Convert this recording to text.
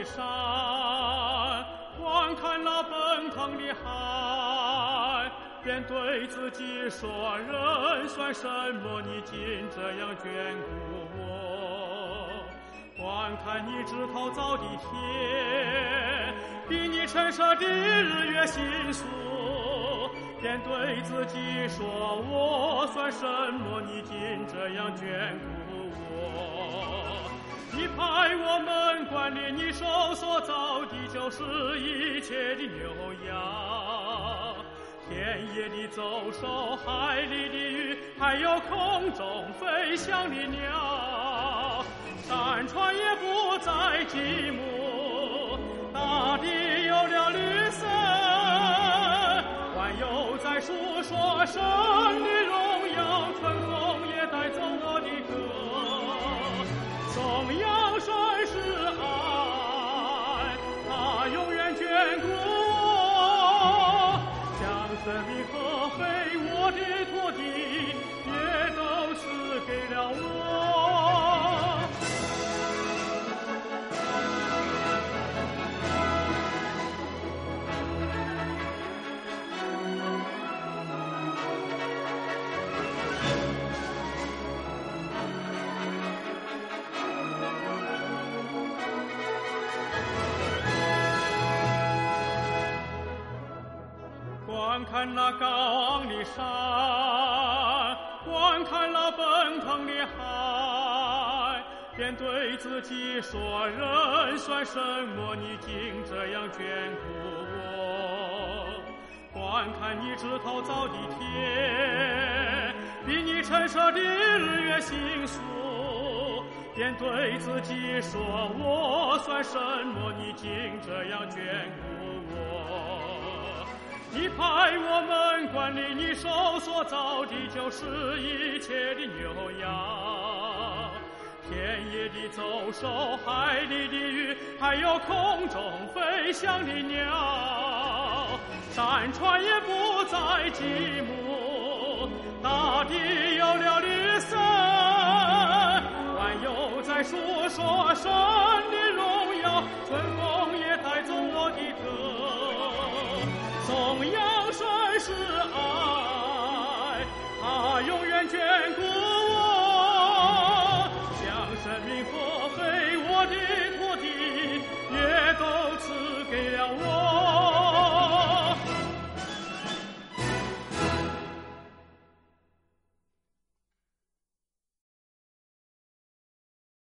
山，观看那奔腾的海，便对自己说：人算什么？你竟这样眷顾我。观看你枝头造的天，比你陈设的日月星宿，便对自己说：我算什么？你竟这样眷顾我。你派我们管理你手所造的，就是一切的牛羊，田野的走兽，海里的鱼，还有空中飞翔的鸟。山川也不再寂寞，大地有了绿色，万有在述说神的荣耀，春风也带走我的歌。颂扬神是爱，他永远眷顾我，将生命和肥沃的土地也都赐给了我。观看那高昂的山，观看那奔腾的海，便对自己说：人算什么？你竟这样眷顾我。观看你枝头造的天，比你陈设的日月星宿，便对自己说：我算什么？你竟这样眷顾我。你派我们管理你手所造的，就是一切的牛羊，田野的走兽，海里的鱼，还有空中飞翔的鸟。山川也不再寂寞，大地有了绿色，万有在述说神的荣耀，春风也带走我的歌。颂扬神是爱，他永远眷顾我，将生命和肥沃的土地也都赐给了我。